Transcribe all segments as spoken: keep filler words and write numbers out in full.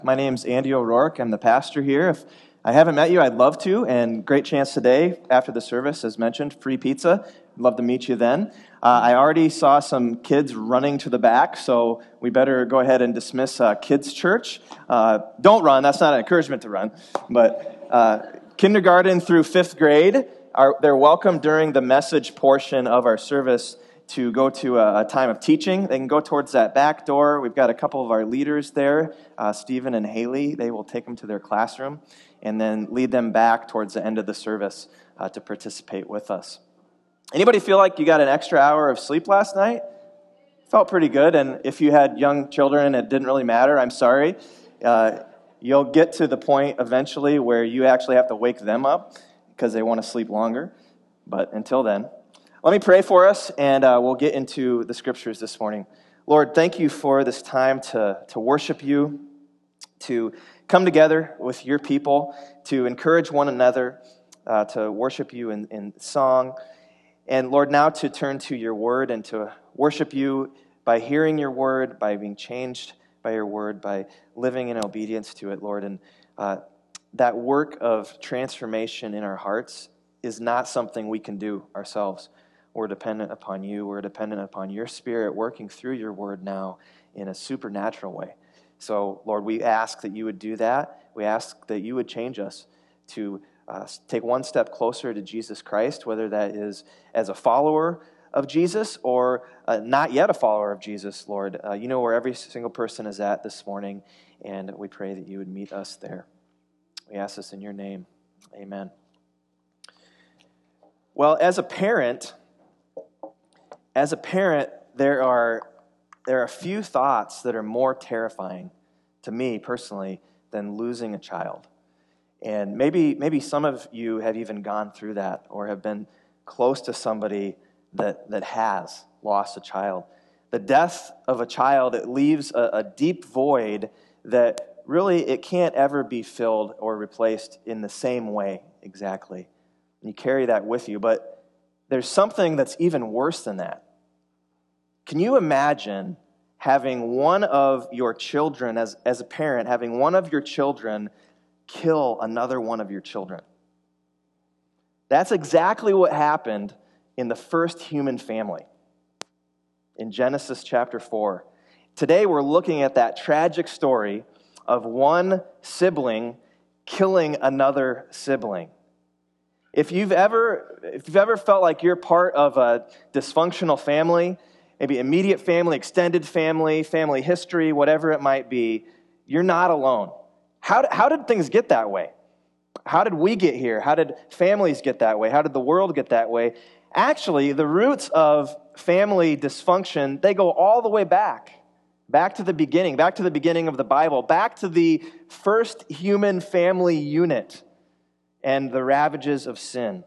My name's Andy O'Rourke. I'm the pastor here. If I haven't met you, I'd love to, and great chance today after the service, as mentioned, free pizza. I'd love to meet you then. Uh, I already saw some kids running to the back, so we better go ahead and dismiss uh, kids' church. Uh, don't run. That's not an encouragement to run. But uh, kindergarten through fifth grade, are they're welcome during the message portion of our service to go to a, a time of teaching. They can go towards that back door. We've got a couple of our leaders there, uh, Stephen and Haley. They will take them to their classroom and then lead them back towards the end of the service uh, to participate with us. Anybody feel like you got an extra hour of sleep last night? Felt pretty good, and if you had young children, it didn't really matter. I'm sorry. Uh, you'll get to the point eventually where you actually have to wake them up because they want to sleep longer. But until then, let me pray for us, and uh, we'll get into the scriptures this morning. Lord, thank you for this time to, to worship you, to come together with your people, to encourage one another, uh, to worship you in, in song. And Lord, now to turn to your word and to worship you by hearing your word, by being changed by your word, by living in obedience to it, Lord. And uh, that work of transformation in our hearts is not something we can do ourselves. We're dependent upon you. We're dependent upon your Spirit working through your word now in a supernatural way. So, Lord, we ask that you would do that. We ask that you would change us to uh, take one step closer to Jesus Christ, whether that is as a follower of Jesus or uh, not yet a follower of Jesus, Lord. Uh, you know where every single person is at this morning, and we pray that you would meet us there. We ask this in your name. Amen. Well, as a parent... As a parent, there are there are a few thoughts that are more terrifying to me personally than losing a child. And maybe maybe some of you have even gone through that or have been close to somebody that, that has lost a child. The death of a child, it leaves a, a deep void that really it can't ever be filled or replaced in the same way exactly. And you carry that with you, but there's something that's even worse than that. Can you imagine having one of your children, as, as a parent, having one of your children kill another one of your children? That's exactly what happened in the first human family in Genesis chapter four. Today we're looking at that tragic story of one sibling killing another sibling. If you've ever, if you've ever felt like you're part of a dysfunctional family, maybe immediate family, extended family, family history, whatever it might be, you're not alone. How, how did things get that way? How did we get here? How did families get that way? How did the world get that way? Actually, the roots of family dysfunction, they go all the way back. Back to the beginning, back to the beginning of the Bible, back to the first human family unit and the ravages of sin.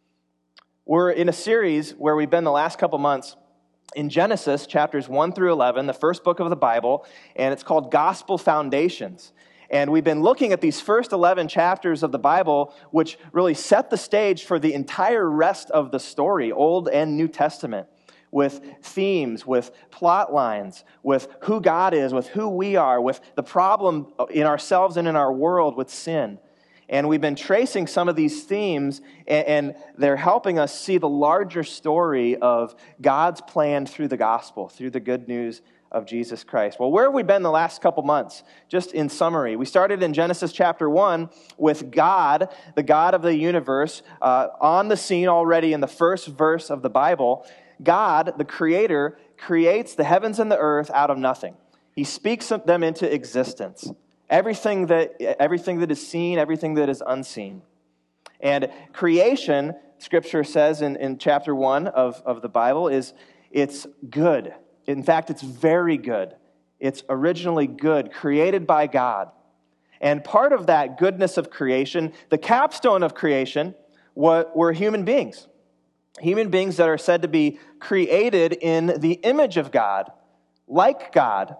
We're in a series where we've been the last couple months in Genesis chapters one through eleven, the first book of the Bible, and it's called Gospel Foundations. And we've been looking at these first eleven chapters of the Bible, which really set the stage for the entire rest of the story, Old and New Testament, with themes, with plot lines, with who God is, with who we are, with the problem in ourselves and in our world with sin. And we've been tracing some of these themes, and they're helping us see the larger story of God's plan through the gospel, through the good news of Jesus Christ. Well, where have we been the last couple months? Just in summary, we started in Genesis chapter one with God, the God of the universe, uh, on the scene already in the first verse of the Bible. God, the Creator, creates the heavens and the earth out of nothing. He speaks them into existence. Everything that everything that is seen, everything that is unseen. And creation, Scripture says in, in chapter one of, of the Bible, is it's good. In fact, it's very good. It's originally good, created by God. And part of that goodness of creation, the capstone of creation, were human beings. Human beings that are said to be created in the image of God, like God.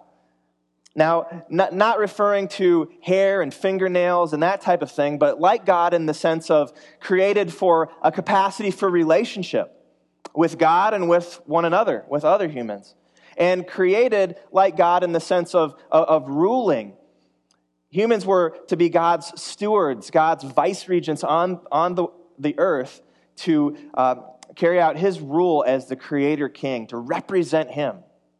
Now, not, not referring to hair and fingernails and that type of thing, but like God in the sense of created for a capacity for relationship with God and with one another, with other humans. And created like God in the sense of, of, of ruling. Humans were to be God's stewards, God's vice-regents on, on the, the earth to uh, carry out his rule as the creator king, to represent him.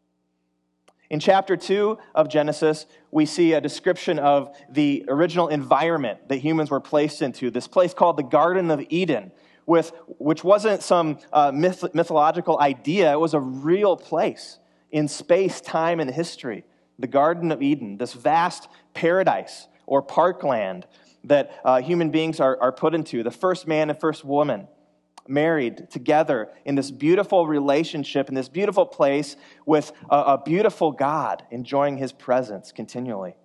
In chapter two of Genesis, we see a description of the original environment that humans were placed into, this place called the Garden of Eden, with which wasn't some uh, myth, mythological idea. It was a real place in space, time, and history. The Garden of Eden, this vast paradise or parkland that uh, human beings are, are put into, the first man and first woman married together in this beautiful relationship, in this beautiful place with a, a beautiful God enjoying his presence continually.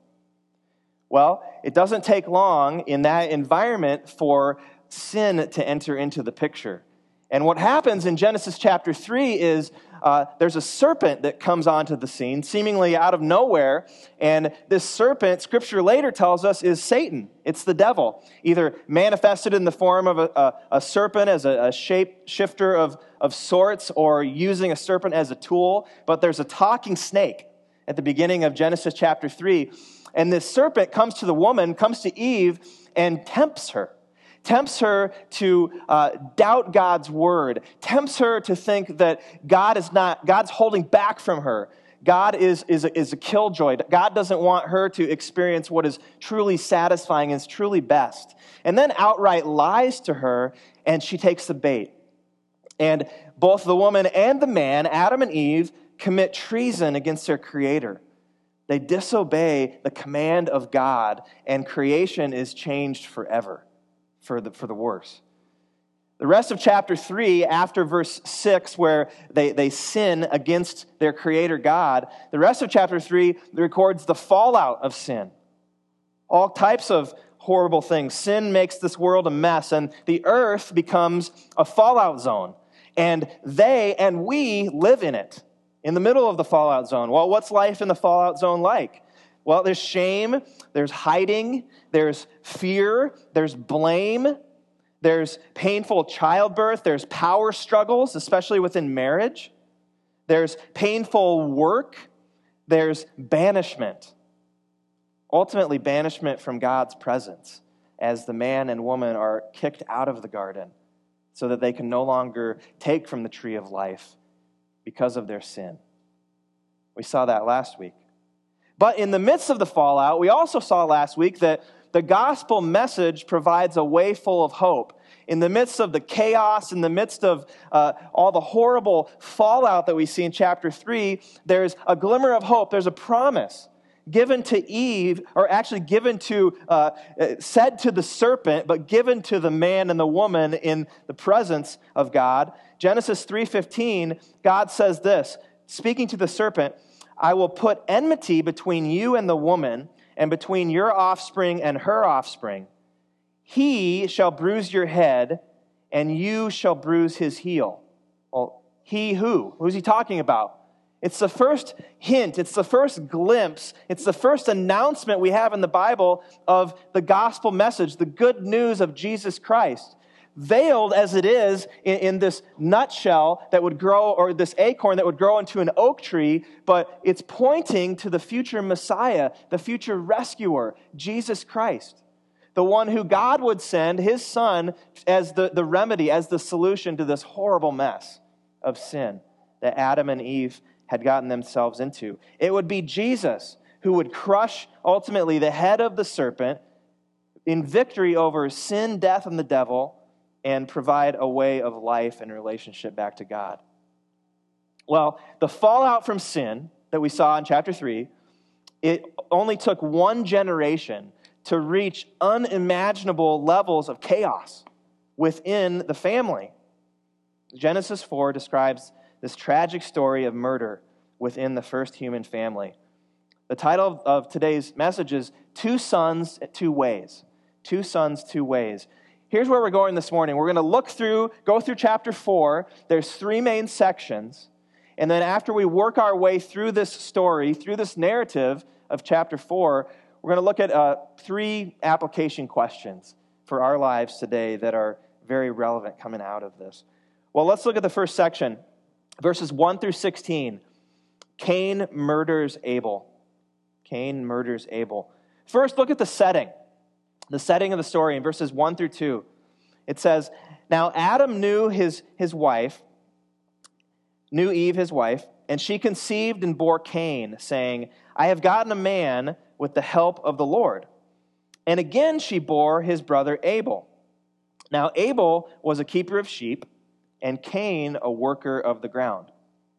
Well, it doesn't take long in that environment for sin to enter into the picture. And what happens in Genesis chapter three is uh, there's a serpent that comes onto the scene, seemingly out of nowhere. And this serpent, Scripture later tells us, is Satan. It's the devil, either manifested in the form of a, a, a serpent as a, a shape shifter of, of sorts, or using a serpent as a tool. But there's a talking snake at the beginning of Genesis chapter three. And this serpent comes to the woman, comes to Eve, and tempts her. Tempts her to uh, doubt God's word. Tempts her to think that God is not, God's holding back from her. God is, is, a, is a killjoy. God doesn't want her to experience what is truly satisfying and is truly best. And then outright lies to her, and she takes the bait. And both the woman and the man, Adam and Eve, commit treason against their Creator. They disobey the command of God, and creation is changed forever. For the, for the worse. The rest of chapter three, after verse six, where they, they sin against their Creator God, the rest of chapter three records the fallout of sin. All types of horrible things. Sin makes this world a mess, and the earth becomes a fallout zone. And they and we live in it, in the middle of the fallout zone. Well, what's life in the fallout zone like? Well, there's shame, there's hiding, there's fear, there's blame, there's painful childbirth, there's power struggles, especially within marriage, there's painful work, there's banishment. Ultimately, banishment from God's presence as the man and woman are kicked out of the garden so that they can no longer take from the tree of life because of their sin. We saw that last week. But in the midst of the fallout, we also saw last week that the gospel message provides a way full of hope. In the midst of the chaos, in the midst of uh, all the horrible fallout that we see in chapter three, there's a glimmer of hope. There's a promise given to Eve, or actually given to, uh, said to the serpent, but given to the man and the woman in the presence of God. Genesis three fifteen, God says this, speaking to the serpent, I will put enmity between you and the woman, and between your offspring and her offspring. He shall bruise your head, and you shall bruise his heel. Well, he who? Who's he talking about? It's the first hint, it's the first glimpse, it's the first announcement we have in the Bible of the gospel message, the good news of Jesus Christ. Veiled as it is in, in this nutshell that would grow, or this acorn that would grow into an oak tree, but it's pointing to the future Messiah, the future rescuer, Jesus Christ, the one who God would send, his son, as the, the remedy, as the solution to this horrible mess of sin that Adam and Eve had gotten themselves into. It would be Jesus who would crush, ultimately, the head of the serpent in victory over sin, death, and the devil, and provide a way of life and relationship back to God. Well, the fallout from sin that we saw in chapter three, it only took one generation to reach unimaginable levels of chaos within the family. Genesis four describes this tragic story of murder within the first human family. The title of today's message is Two Sons, Two Ways. Two Sons, Two Ways. Here's where we're going this morning. We're going to look through, go through chapter four. There's three main sections. And then after we work our way through this story, through this narrative of chapter four, we're going to look at uh, three application questions for our lives today that are very relevant coming out of this. Well, let's look at the first section, verses one through sixteen. Cain murders Abel. Cain murders Abel. First, look at the setting. The setting of the story in verses one through two. It says, now Adam knew his, his wife, knew Eve his wife, and she conceived and bore Cain, saying, I have gotten a man with the help of the Lord. And again she bore his brother Abel. Now Abel was a keeper of sheep, and Cain a worker of the ground.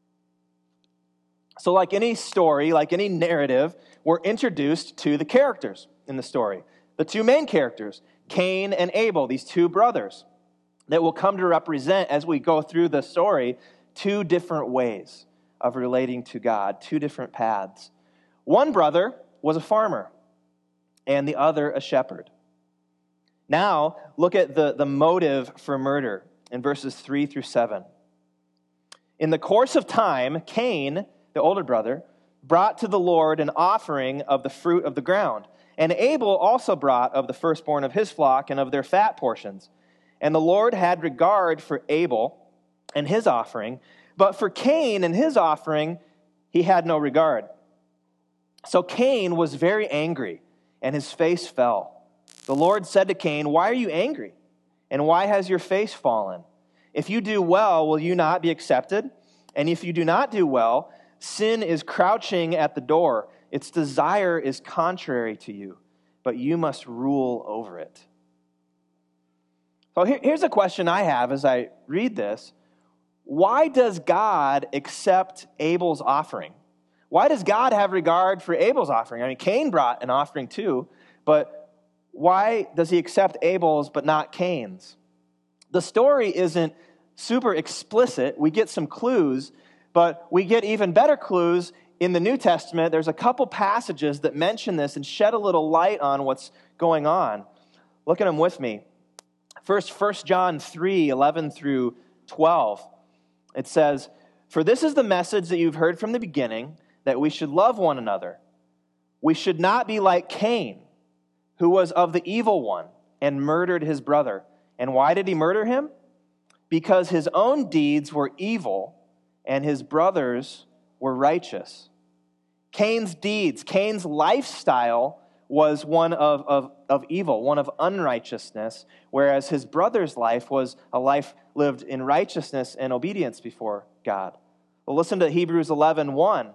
So like any story, like any narrative, we're introduced to the characters in the story. The two main characters, Cain and Abel, these two brothers, that will come to represent, as we go through the story, two different ways of relating to God, two different paths. One brother was a farmer, and the other a shepherd. Now, look at the, the motive for murder in verses three through seven. In the course of time, Cain, the older brother, brought to the Lord an offering of the fruit of the ground. And Abel also brought of the firstborn of his flock and of their fat portions. And the Lord had regard for Abel and his offering, but for Cain and his offering he had no regard. So Cain was very angry, and his face fell. The Lord said to Cain, why are you angry? And why has your face fallen? If you do well, will you not be accepted? And if you do not do well, sin is crouching at the door. Its desire is contrary to you, but you must rule over it. So here, here's a question I have as I read this. Why does God accept Abel's offering? Why does God have regard for Abel's offering? I mean, Cain brought an offering too, but why does he accept Abel's but not Cain's? The story isn't super explicit. We get some clues, but we get even better clues in the New Testament. There's a couple passages that mention this and shed a little light on what's going on. Look at them with me. First, First John three, eleven through twelve. It says, for this is the message that you've heard from the beginning, that we should love one another. We should not be like Cain, who was of the evil one and murdered his brother. And why did he murder him? Because his own deeds were evil and his brothers were righteous. Cain's deeds, Cain's lifestyle was one of, of, of evil, one of unrighteousness, whereas his brother's life was a life lived in righteousness and obedience before God. Well, listen to Hebrews eleven one.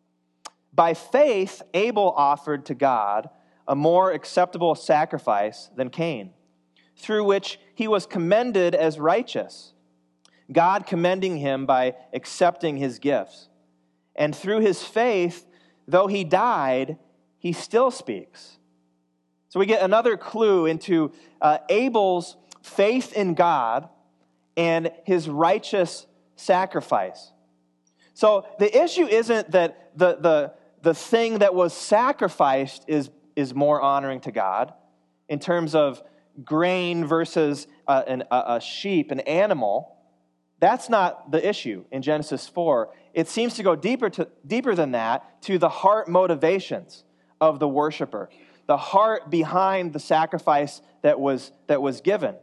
By faith, Abel offered to God a more acceptable sacrifice than Cain, through which he was commended as righteous, God commending him by accepting his gifts. And through his faith, though he died, he still speaks. So we get another clue into uh, Abel's faith in God and his righteous sacrifice. So the issue isn't that the, the, the thing that was sacrificed is, is more honoring to God in terms of grain versus uh, an, a, a sheep, an animal. That's not the issue in Genesis four. It seems to go deeper to deeper than that, to the heart motivations of the worshiper, the heart behind the sacrifice that was that was given.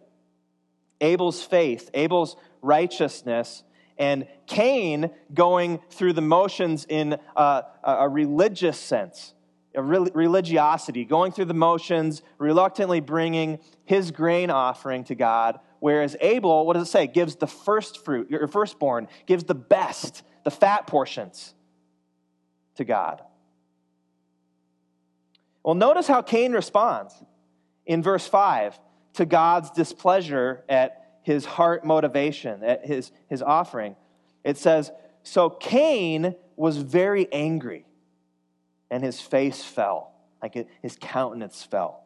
Abel's faith, Abel's righteousness, and Cain going through the motions in uh, a religious sense, a religiosity, going through the motions, reluctantly bringing his grain offering to God, whereas Abel, what does it say? Gives the first fruit, your firstborn, gives the best, the fat portions to God. Well, notice how Cain responds in verse five to God's displeasure at his heart motivation, at his, his offering. It says, so Cain was very angry, and his face fell, like it, his countenance fell.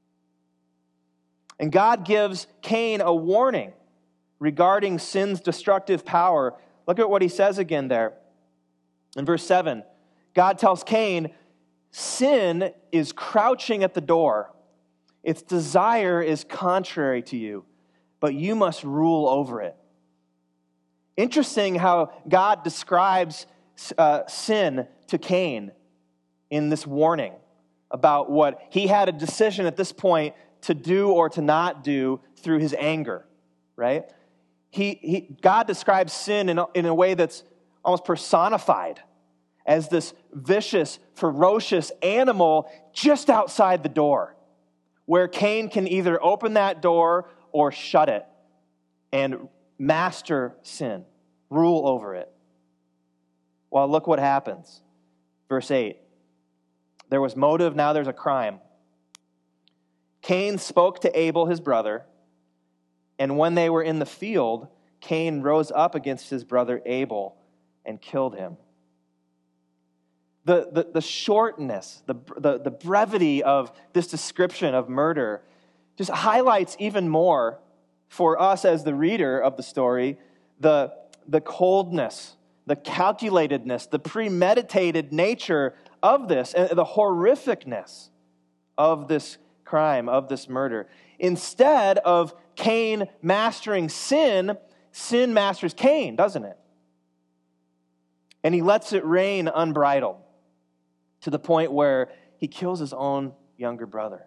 And God gives Cain a warning regarding sin's destructive power. Look at what he says again there. In verse seven, God tells Cain, sin is crouching at the door. Its desire is contrary to you, but you must rule over it. Interesting how God describes uh, sin to Cain in this warning about what he had a decision at this point to do or to not do through his anger, right? He, he God describes sin in a, in a way that's almost personified as this vicious, ferocious animal just outside the door, where Cain can either open that door or shut it and master sin, rule over it. Well, look what happens. Verse eight. There was motive, now there's a crime. Cain spoke to Abel, his brother, and when they were in the field, Cain rose up against his brother Abel and killed him. The, the, the shortness, the, the, the brevity of this description of murder just highlights even more for us as the reader of the story, the, the coldness, the calculatedness, the premeditated nature of this, and the horrificness of this crime, of this murder. Instead of Cain mastering sin, sin masters Cain, doesn't it? And he lets it reign unbridled to the point where he kills his own younger brother.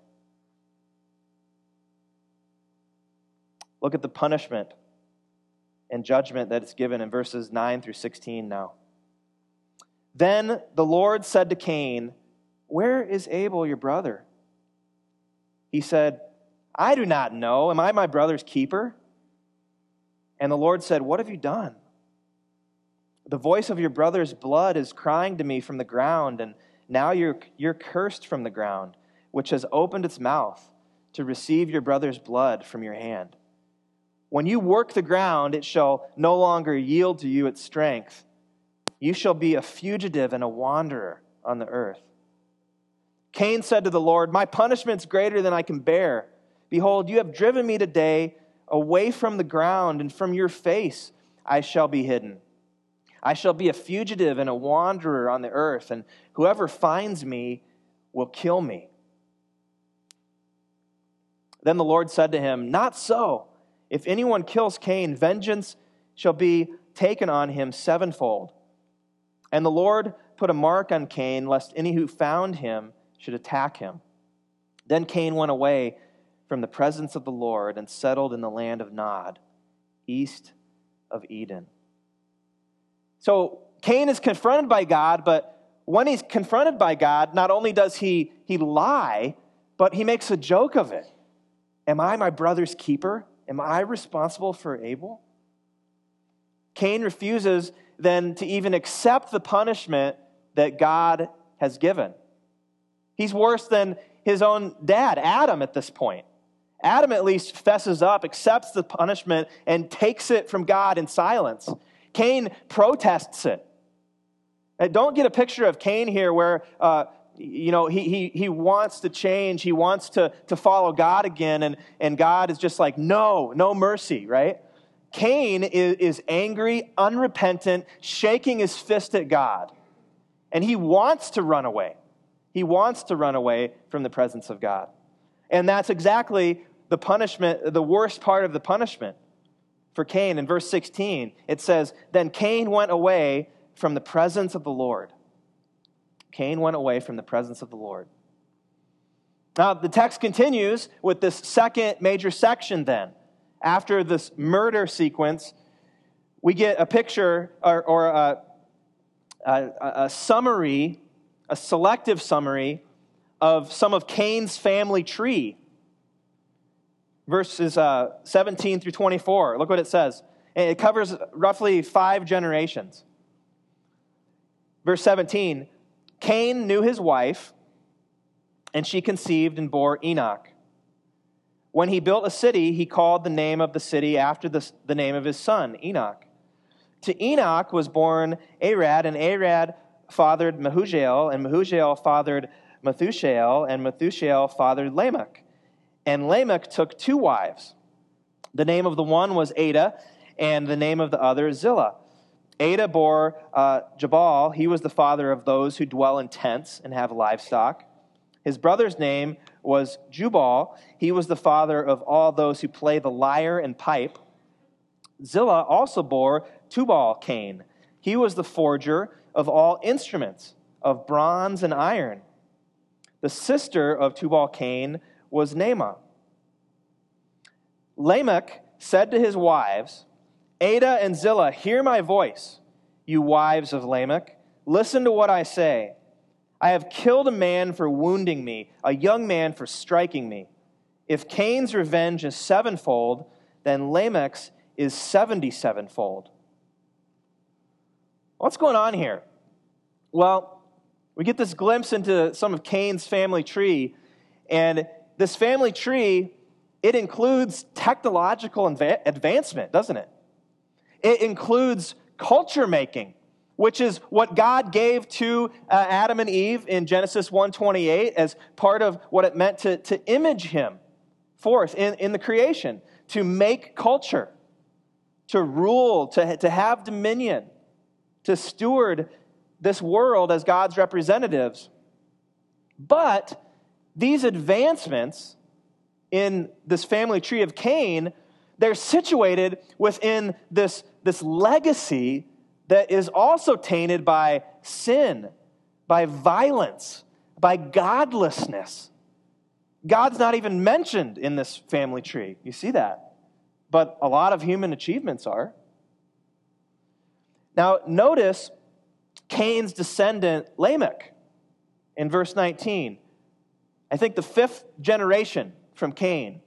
Look at the punishment and judgment that is given in verses nine through sixteen now. Then the Lord said to Cain, "Where is Abel, your brother?" He said, "I do not know. Am I my brother's keeper?" And the Lord said, "What have you done? The voice of your brother's blood is crying to me from the ground, and now you're, you're cursed from the ground, which has opened its mouth to receive your brother's blood from your hand. When you work the ground, it shall no longer yield to you its strength. You shall be a fugitive and a wanderer on the earth." Cain said to the Lord, "My punishment's greater than I can bear. Behold, you have driven me today away from the ground, and from your face I shall be hidden. I shall be a fugitive and a wanderer on the earth, and whoever finds me will kill me." Then the Lord said to him, "Not so. If anyone kills Cain, vengeance shall be taken on him sevenfold." And the Lord put a mark on Cain, lest any who found him should attack him. Then Cain went away from the presence of the Lord and settled in the land of Nod, east of Eden. So Cain is confronted by God, but when he's confronted by God, not only does he, he lie, but he makes a joke of it. Am I my brother's keeper? Am I responsible for Abel? Cain refuses then to even accept the punishment that God has given. He's worse than his own dad, Adam, at this point. Adam at least fesses up, accepts the punishment, and takes it from God in silence. Cain protests it. And don't get a picture of Cain here where uh, you know he, he he wants to change, he wants to, to follow God again, and, and God is just like, no, no mercy, right? Cain is, is angry, unrepentant, shaking his fist at God. And he wants to run away. He wants to run away from the presence of God. And that's exactly the punishment, the worst part of the punishment for Cain. In verse sixteen, it says, "Then Cain went away from the presence of the Lord." Cain went away from the presence of the Lord. Now, the text continues with this second major section then. After this murder sequence, we get a picture or, or a, a, a summary, a selective summary of some of Cain's family tree. Verses uh, seventeen through twenty-four. Look what it says. It covers roughly five generations. Verse seventeen, Cain knew his wife, and she conceived and bore Enoch. When he built a city, he called the name of the city after the, the name of his son, Enoch. To Enoch was born Arad, and Arad fathered Mehujael, and Mehujael fathered Methushael, and Methushael fathered Lamech. And Lamech took two wives. The name of the one was Ada, and the name of the other Zillah. Ada bore uh, Jabal. He was the father of those who dwell in tents and have livestock. His brother's name was Jubal. He was the father of all those who play the lyre and pipe. Zillah also bore Tubal-Cain. He was the forger of all instruments of bronze and iron. The sister of Tubal-Cain was Naamah. Lamech said to his wives, Ada and Zillah, hear my voice, you wives of Lamech. Listen to what I say. I have killed a man for wounding me, a young man for striking me. If Cain's revenge is sevenfold, then Lamech's is seventy-sevenfold. What's going on here? Well, we get this glimpse into some of Cain's family tree, and this family tree, it includes technological adva- advancement, doesn't it? It includes culture making, which is what God gave to uh, Adam and Eve in Genesis one twenty-eight as part of what it meant to, to image him forth in, in the creation, to make culture, to rule, to, to have dominion, to steward this world as God's representatives. But these advancements in this family tree of Cain, they're situated within this, this legacy that is also tainted by sin, by violence, by godlessness. God's not even mentioned in this family tree. You see that? But a lot of human achievements are. Now, notice Cain's descendant, Lamech, in verse nineteen. I think the fifth generation from Cain.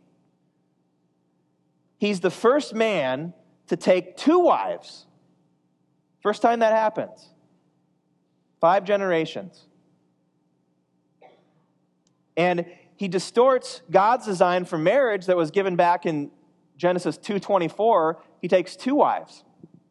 He's the first man to take two wives. First time that happens. Five generations. And he distorts God's design for marriage that was given back in Genesis two twenty-four. He takes two wives.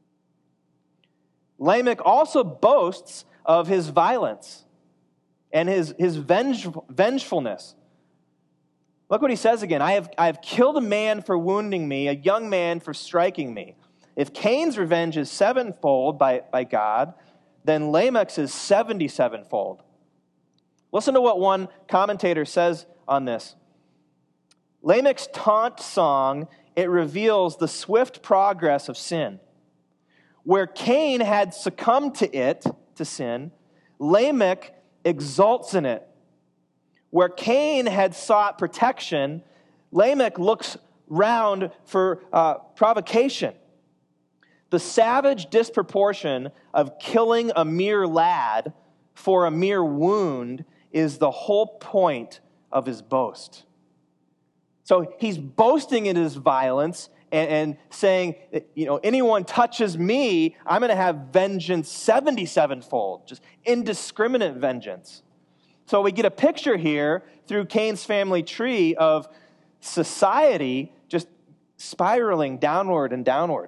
Lamech also boasts of his violence and his, his venge, vengefulness. Look what he says again. I have, I have killed a man for wounding me, a young man for striking me. If Cain's revenge is sevenfold by, by God, then Lamech's is seventy-sevenfold. Listen to what one commentator says on this. Lamech's taunt song, it reveals the swift progress of sin. Where Cain had succumbed to it, to sin, Lamech exults in it. Where Cain had sought protection, Lamech looks round for uh, provocation. The savage disproportion of killing a mere lad for a mere wound is the whole point of his boast. So he's boasting in his violence and, and saying, you know, anyone touches me, I'm going to have vengeance seventy-sevenfold, just indiscriminate vengeance. So we get a picture here through Cain's family tree of society just spiraling downward and downward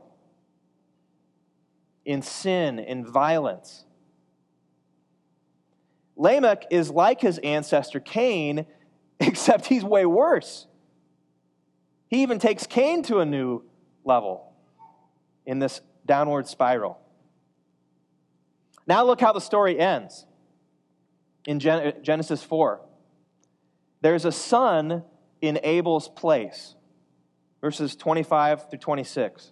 in sin, in violence. Lamech is like his ancestor Cain, except he's way worse. He even takes Cain to a new level in this downward spiral. Now look how the story ends in Gen- Genesis four. There's a son in Abel's place. Verses twenty-five through twenty-six.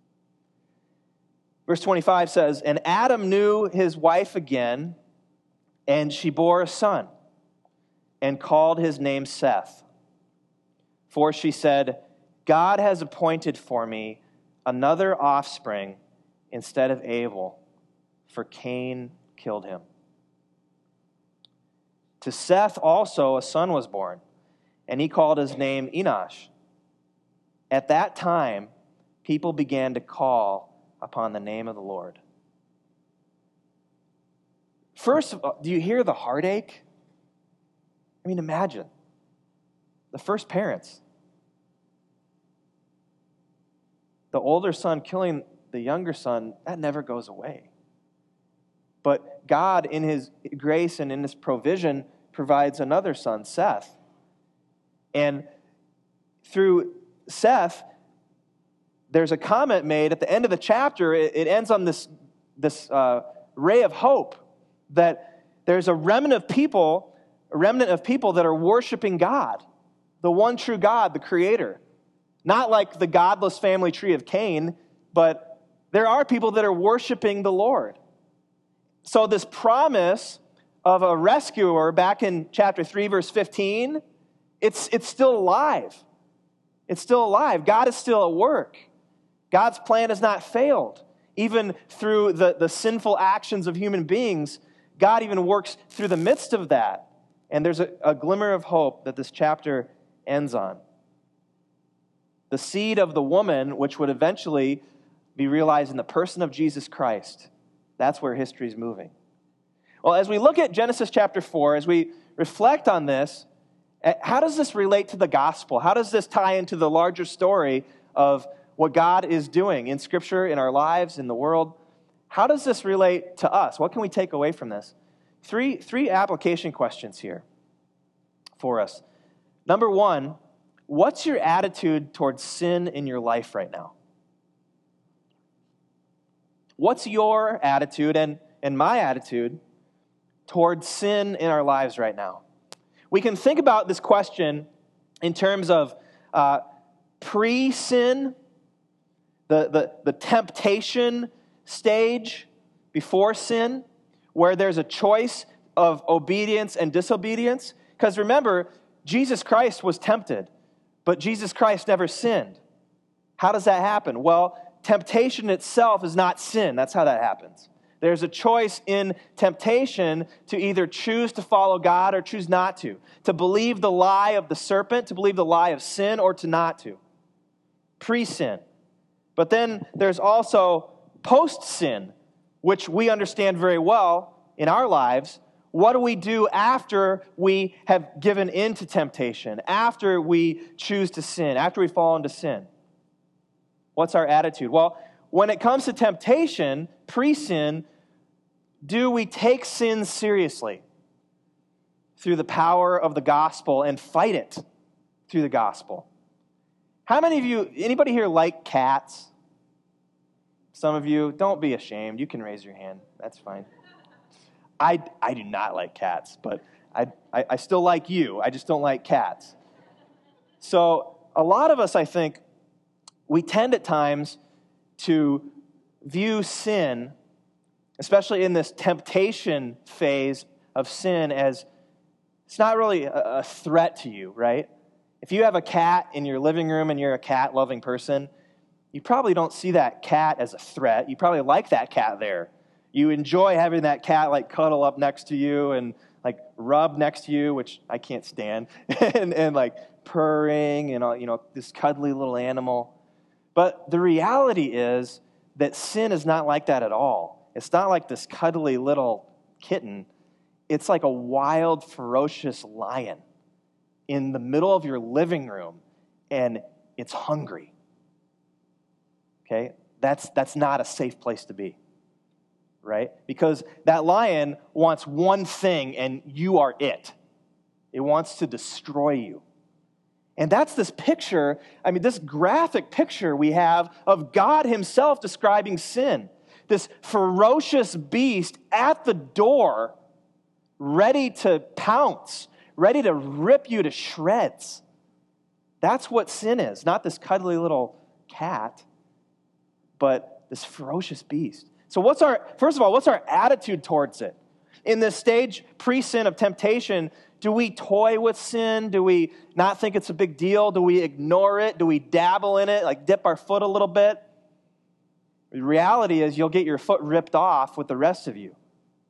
Verse twenty-five says, and Adam knew his wife again, and she bore a son, and called his name Seth. For she said, God has appointed for me another offspring instead of Abel, for Cain killed him. To Seth also a son was born, and he called his name Enosh. At that time, people began to call upon the name of the Lord. First of all, do you hear the heartache? I mean, imagine the first parents. The older son killing the younger son, that never goes away. But God, in his grace and in his provision, provides another son, Seth. And through Seth, there's a comment made at the end of the chapter. It, it ends on this, this uh, ray of hope that there's a remnant of people, a remnant of people that are worshiping God, the one true God, the Creator. Not like the godless family tree of Cain, but there are people that are worshiping the Lord. So this promise of a rescuer back in chapter three, verse fifteen, it's, it's still alive. It's still alive. God is still at work. God's plan has not failed. Even through the, the sinful actions of human beings, God even works through the midst of that. And there's a, a glimmer of hope that this chapter ends on. The seed of the woman, which would eventually be realized in the person of Jesus Christ. That's where history is moving. Well, as we look at Genesis chapter four, as we reflect on this, how does this relate to the gospel? How does this tie into the larger story of what God is doing in Scripture, in our lives, in the world? How does this relate to us? What can we take away from this? Three, three application questions here for us. Number one, what's your attitude towards sin in your life right now? What's your attitude and, and my attitude towards sin in our lives right now? We can think about this question in terms of uh, pre-sin, the, the, the temptation stage before sin, where there's a choice of obedience and disobedience. Because remember, Jesus Christ was tempted, but Jesus Christ never sinned. How does that happen? Well, temptation itself is not sin. That's how that happens. There's a choice in temptation to either choose to follow God or choose not to. To believe the lie of the serpent, to believe the lie of sin, or to not to. Pre-sin. But then there's also post-sin, which we understand very well in our lives. What do we do after we have given in to temptation? After we choose to sin? After we fall into sin? What's our attitude? Well, when it comes to temptation, pre-sin, do we take sin seriously through the power of the gospel and fight it through the gospel? How many of you, anybody here like cats? Some of you, don't be ashamed. You can raise your hand. That's fine. I, I do not like cats, but I, I, I still like you. I just don't like cats. So a lot of us, I think, we tend at times to view sin, especially in this temptation phase of sin, as it's not really a, a threat to you, right? If you have a cat in your living room and you're a cat-loving person, you probably don't see that cat as a threat. You probably like that cat there. You enjoy having that cat like cuddle up next to you and like rub next to you, which I can't stand, and, and like purring and all, you know, this cuddly little animal. But the reality is that sin is not like that at all. It's not like this cuddly little kitten. It's like a wild, ferocious lion in the middle of your living room, and it's hungry. Okay? That's, that's not a safe place to be, right? Because that lion wants one thing, and you are it. It wants to destroy you. And that's this picture, I mean, this graphic picture we have of God himself describing sin. This ferocious beast at the door, ready to pounce, ready to rip you to shreds. That's what sin is. Not this cuddly little cat, but this ferocious beast. So what's our, first of all, what's our attitude towards it? In this stage, pre-sin of temptation, do we toy with sin? Do we not think it's a big deal? Do we ignore it? Do we dabble in it, like dip our foot a little bit? The reality is you'll get your foot ripped off with the rest of you.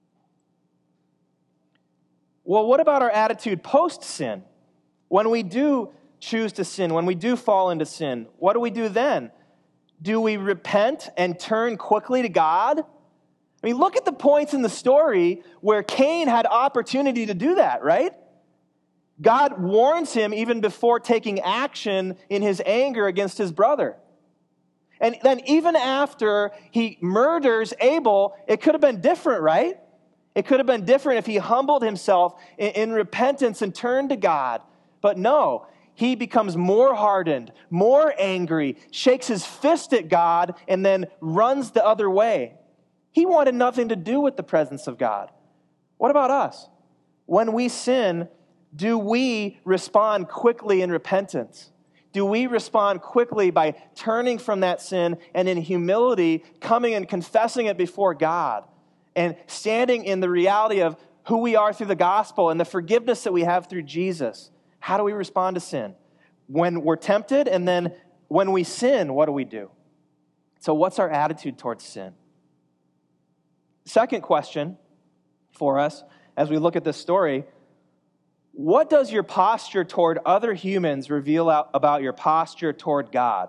Well, what about our attitude post-sin? When we do choose to sin, when we do fall into sin, what do we do then? Do we repent and turn quickly to God? I mean, look at the points in the story where Cain had opportunity to do that, right? God warns him even before taking action in his anger against his brother. And then even after he murders Abel, it could have been different, right? It could have been different if he humbled himself in, in repentance and turned to God. But no, he becomes more hardened, more angry, shakes his fist at God, and then runs the other way. He wanted nothing to do with the presence of God. What about us? When we sin, do we respond quickly in repentance? Do we respond quickly by turning from that sin and in humility coming and confessing it before God and standing in the reality of who we are through the gospel and the forgiveness that we have through Jesus? How do we respond to sin? When we're tempted, and then when we sin, what do we do? So what's our attitude towards sin? Second question for us as we look at this story, what does your posture toward other humans reveal out about your posture toward God?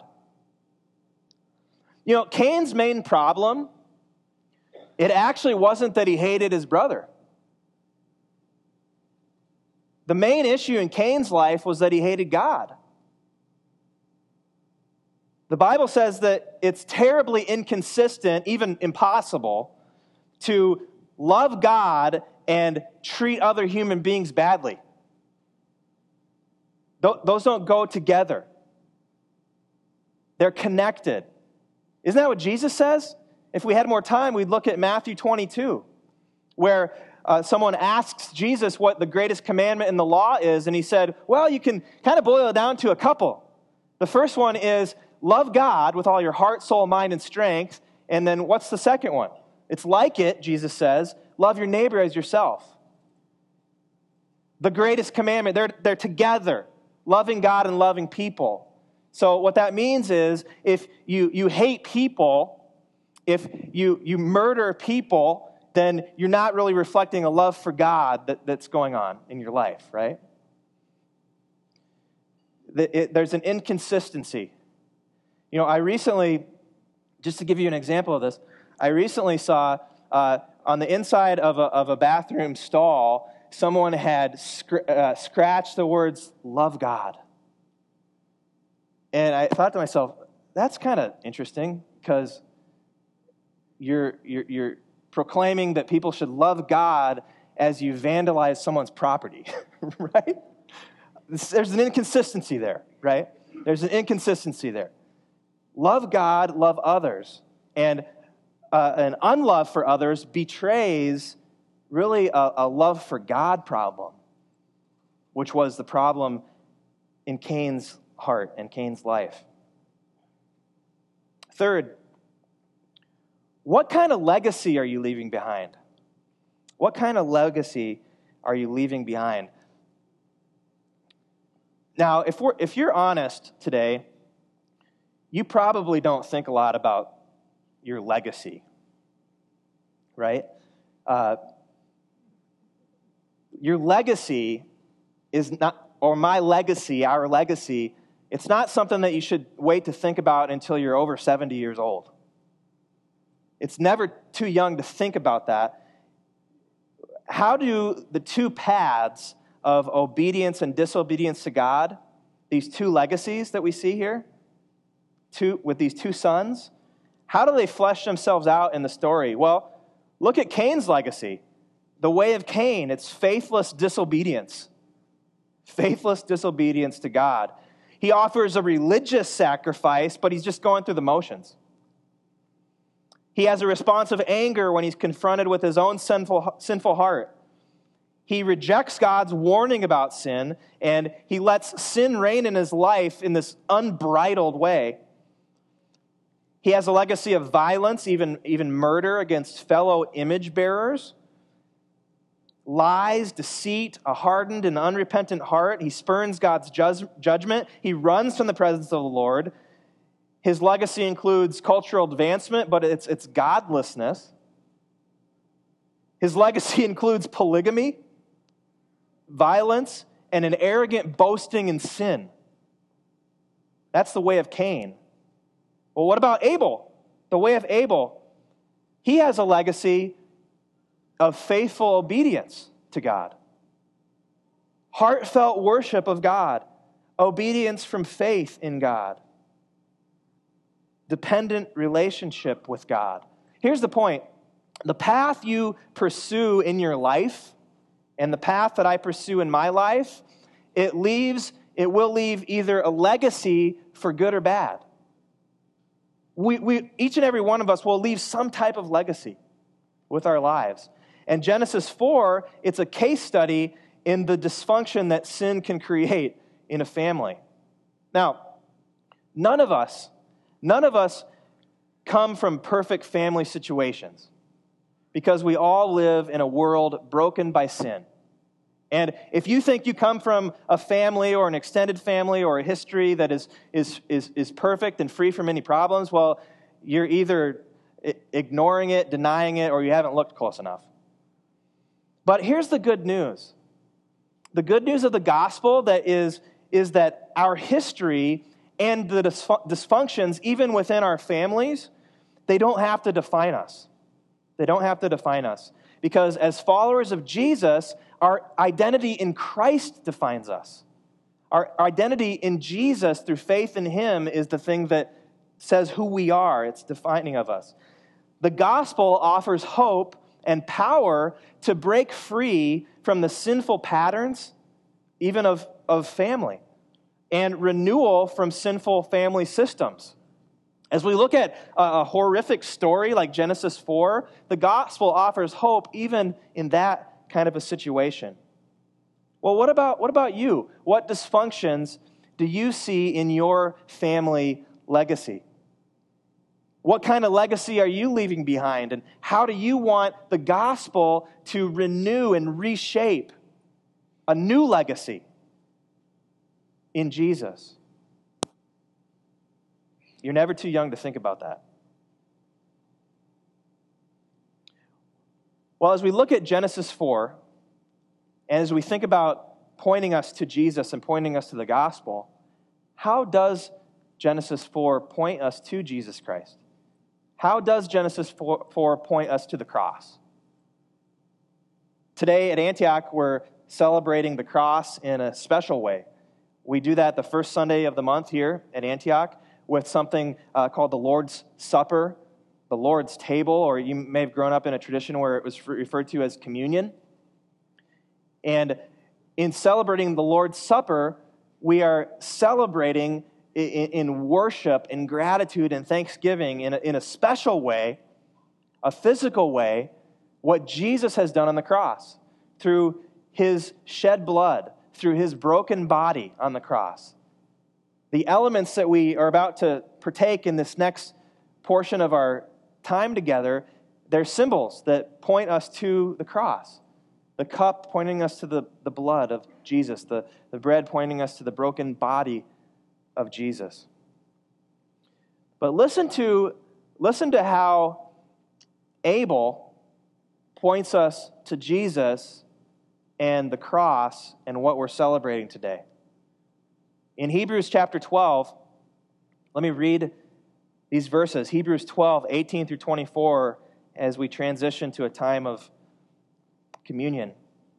You know, Cain's main problem, it actually wasn't that he hated his brother. The main issue in Cain's life was that he hated God. The Bible says that it's terribly inconsistent, even impossible, to love God and treat other human beings badly. Those don't go together. They're connected. Isn't that what Jesus says? If we had more time, we'd look at Matthew twenty-two, where uh, someone asks Jesus what the greatest commandment in the law is, and he said, well, you can kind of boil it down to a couple. The first one is love God with all your heart, soul, mind, and strength. And then what's the second one? It's like it, Jesus says, love your neighbor as yourself. The greatest commandment, they're, they're together, loving God and loving people. So what that means is if you, you hate people, if you, you murder people, then you're not really reflecting a love for God that, that's going on in your life, right? The, it, there's an inconsistency. You know, I recently, just to give you an example of this, I recently saw uh, on the inside of a, of a bathroom stall, someone had scr- uh, scratched the words, love God. And I thought to myself, that's kind of interesting because you're, you're, you're proclaiming that people should love God as you vandalize someone's property, right? There's an inconsistency there, right? There's an inconsistency there. Love God, love others. And uh, an unlove for others betrays really a, a love for God problem, which was the problem in Cain's heart and Cain's life. Third, what kind of legacy are you leaving behind? What kind of legacy are you leaving behind? Now, if we're if you're honest today, you probably don't think a lot about your legacy, right? Uh, your legacy is not, or my legacy, our legacy, it's not something that you should wait to think about until you're over seventy years old. It's never too young to think about that. How do the two paths of obedience and disobedience to God, these two legacies that we see here, two, with these two sons, how do they flesh themselves out in the story? Well, look at Cain's legacy. The way of Cain, it's faithless disobedience. Faithless disobedience to God. He offers a religious sacrifice, but he's just going through the motions. He has a response of anger when he's confronted with his own sinful, sinful heart. He rejects God's warning about sin, and he lets sin reign in his life in this unbridled way. He has a legacy of violence, even, even murder against fellow image bearers. Lies, deceit, a hardened and unrepentant heart. He spurns God's ju- judgment. He runs from the presence of the Lord. His legacy includes cultural advancement, but it's, it's godlessness. His legacy includes polygamy, violence, and an arrogant boasting in sin. That's the way of Cain. Well, what about Abel? The way of Abel. He has a legacy of faithful obedience to God. Heartfelt worship of God. Obedience from faith in God. Dependent relationship with God. Here's the point. The path you pursue in your life and the path that I pursue in my life, it leaves, it will leave either a legacy for good or bad. We, we, each and every one of us will leave some type of legacy with our lives. And Genesis four, it's a case study in the dysfunction that sin can create in a family. Now, none of us, none of us come from perfect family situations because we all live in a world broken by sin. And if you think you come from a family or an extended family or a history that is, is, is, is perfect and free from any problems, well, you're either ignoring it, denying it, or you haven't looked close enough. But here's the good news. The good news of the gospel that is, is that our history and the dysfunctions, even within our families, they don't have to define us. They don't have to define us. Because as followers of Jesus, our identity in Christ defines us. Our identity in Jesus through faith in Him is the thing that says who we are. It's defining of us. The gospel offers hope and power to break free from the sinful patterns, even of, of family, and renewal from sinful family systems. As we look at a, a horrific story like Genesis four, the gospel offers hope even in that kind of a situation. Well, what about, what about you? What dysfunctions do you see in your family legacy? What kind of legacy are you leaving behind? And how do you want the gospel to renew and reshape a new legacy in Jesus? You're never too young to think about that. Well, as we look at Genesis four, and as we think about pointing us to Jesus and pointing us to the gospel, how does Genesis four point us to Jesus Christ? How does Genesis four point us to the cross? Today at Antioch, we're celebrating the cross in a special way. We do that the first Sunday of the month here at Antioch with something uh, called the Lord's Supper, the Lord's Table, or you may have grown up in a tradition where it was referred to as communion. And in celebrating the Lord's Supper, we are celebrating in worship, in gratitude, and thanksgiving, in a, in a special way, a physical way, what Jesus has done on the cross through His shed blood, through His broken body on the cross. The elements that we are about to partake in this next portion of our time together, they're symbols that point us to the cross. The cup pointing us to the, the blood of Jesus, the, the bread pointing us to the broken body of Jesus. But listen to, listen to how Abel points us to Jesus and the cross and what we're celebrating today. In Hebrews chapter twelve, let me read these verses. Hebrews twelve, eighteen through twenty-four, as we transition to a time of communion.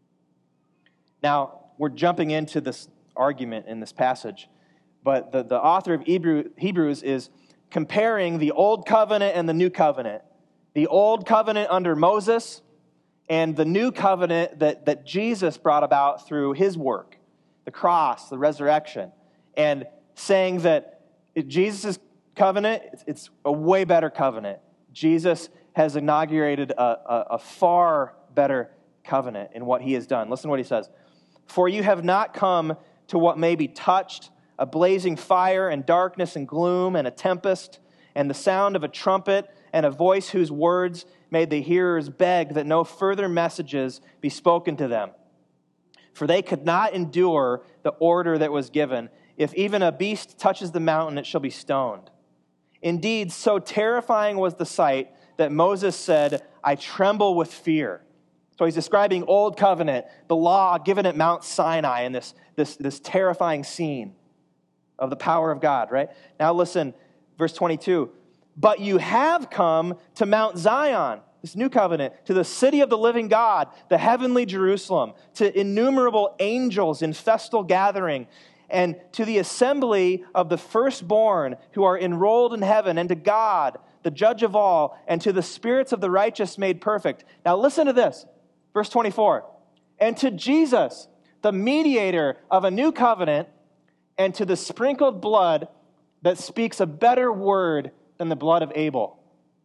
Now, we're jumping into this argument in this passage, but the, the author of Hebrew, Hebrews is comparing the Old Covenant and the New Covenant. The Old Covenant under Moses and the New Covenant that, that Jesus brought about through His work, the cross, the resurrection, and saying that Jesus' covenant, it's, it's a way better covenant. Jesus has inaugurated a, a, a far better covenant in what He has done. Listen to what He says. For you have not come to what may be touched, a blazing fire and darkness and gloom and a tempest and the sound of a trumpet and a voice whose words made the hearers beg that no further messages be spoken to them. For they could not endure the order that was given. If even a beast touches the mountain, it shall be stoned. Indeed, so terrifying was the sight that Moses said, I tremble with fear. So he's describing Old Covenant, the law given at Mount Sinai, in this, this, this terrifying scene of the power of God, right? Now listen, verse twenty-two. But you have come to Mount Zion, this new covenant, to the city of the living God, the heavenly Jerusalem, to innumerable angels in festal gathering, and to the assembly of the firstborn who are enrolled in heaven, and to God, the judge of all, and to the spirits of the righteous made perfect. Now listen to this, verse twenty-four. And to Jesus, the mediator of a new covenant, and to the sprinkled blood that speaks a better word than the blood of Abel.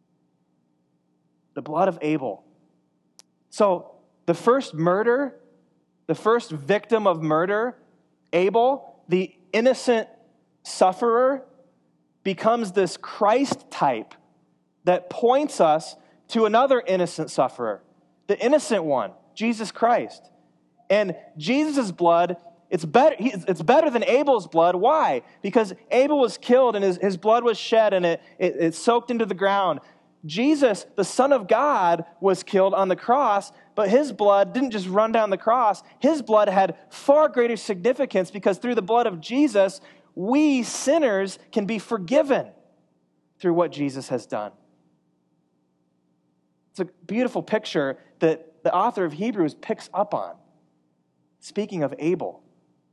The blood of Abel. So the first murder, the first victim of murder, Abel, the innocent sufferer, becomes this Christ type that points us to another innocent sufferer, the innocent one, Jesus Christ. And Jesus' blood It's better, it's better than Abel's blood. Why? Because Abel was killed and his, his blood was shed and it, it, it soaked into the ground. Jesus, the Son of God, was killed on the cross, but his blood didn't just run down the cross. His blood had far greater significance because through the blood of Jesus, we sinners can be forgiven through what Jesus has done. It's a beautiful picture that the author of Hebrews picks up on. Speaking of Abel,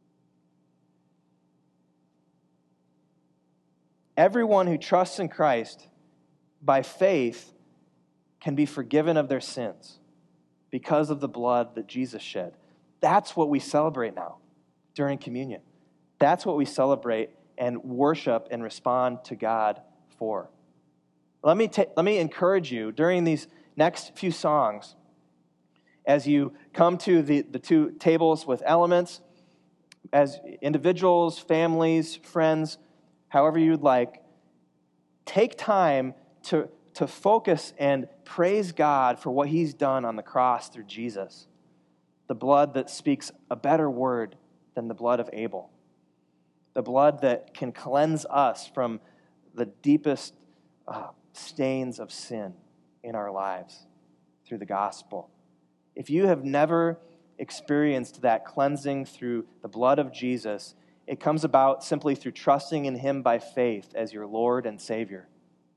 everyone who trusts in Christ by faith can be forgiven of their sins because of the blood that Jesus shed. That's what we celebrate now during communion. That's what we celebrate and worship and respond to God for. Let me, ta- let me encourage you during these next few songs, as you come to the, the two tables with elements, as individuals, families, friends, however you'd like, take time to, to focus and praise God for what he's done on the cross through Jesus, the blood that speaks a better word than the blood of Abel, the blood that can cleanse us from the deepest uh, stains of sin in our lives through the gospel. If you have never experienced that cleansing through the blood of Jesus, it comes about simply through trusting in him by faith as your Lord and Savior.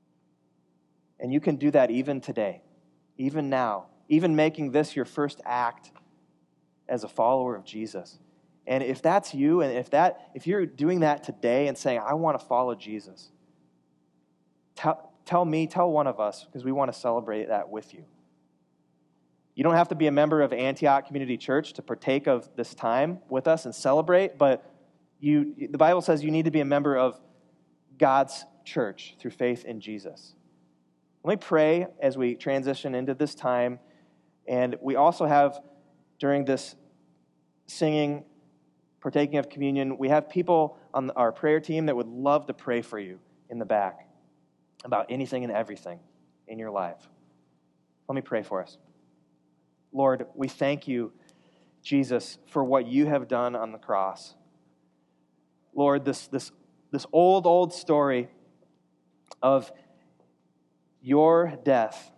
And you can do that even today, even now, even making this your first act as a follower of Jesus. And if that's you, and if that if you're doing that today and saying, I want to follow Jesus, tell, tell me, tell one of us, because we want to celebrate that with you. You don't have to be a member of Antioch Community Church to partake of this time with us and celebrate, but you, the Bible says you need to be a member of God's church through faith in Jesus. Let me pray as we transition into this time. And we also have, during this singing, partaking of communion, we have people on our prayer team that would love to pray for you in the back about anything and everything in your life. Let me pray for us. Lord, we thank you, Jesus, for what you have done on the cross. Lord, this, this, this old, old story of your death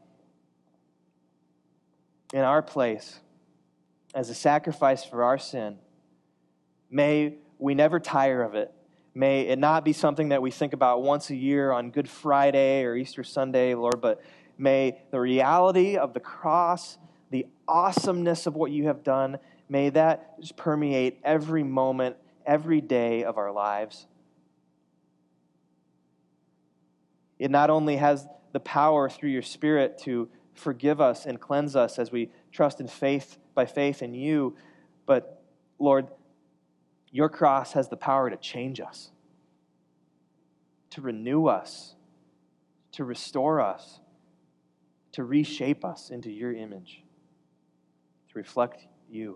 in our place as a sacrifice for our sin, may we never tire of it. May it not be something that we think about once a year on Good Friday or Easter Sunday, Lord, but may the reality of the cross, the awesomeness of what you have done, may that just permeate every moment, every day of our lives. It not only has the power through your Spirit to forgive us and cleanse us as we trust in faith, by faith in you, but Lord, your cross has the power to change us, to renew us, to restore us, to reshape us into your image, to reflect you.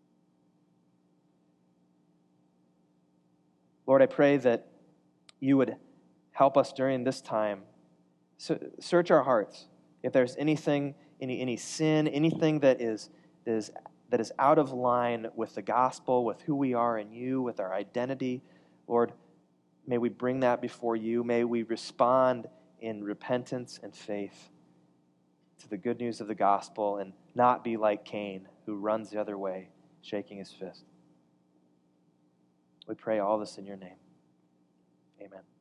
Lord, I pray that you would help us during this time. So search our hearts. If there's anything, any any sin, anything that is, that is that is out of line with the gospel, with who we are in you, with our identity, Lord, may we bring that before you. May we respond in repentance and faith to the good news of the gospel and not be like Cain, who runs the other way, shaking his fist. We pray all this in your name. Amen.